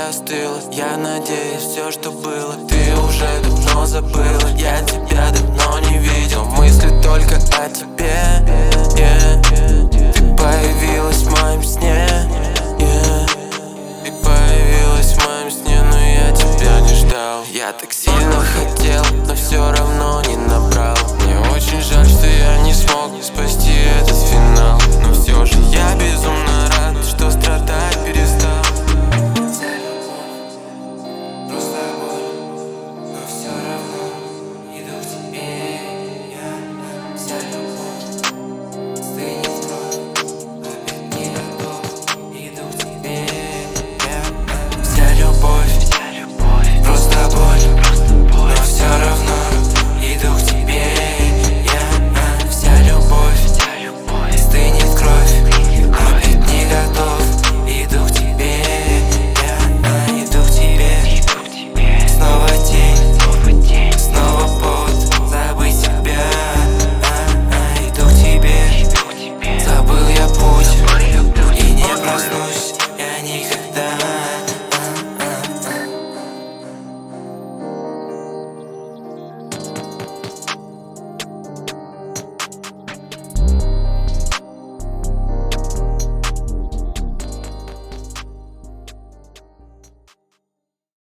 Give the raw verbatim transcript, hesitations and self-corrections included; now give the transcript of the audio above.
остыла. Я надеюсь, все, что было, ты уже давно забыла. Я тебя давно не видел, мысли только о тебе, yeah. Ты появилась в моем сне, yeah. Ты появилась в моем сне, но я тебя не ждал. Я так сильно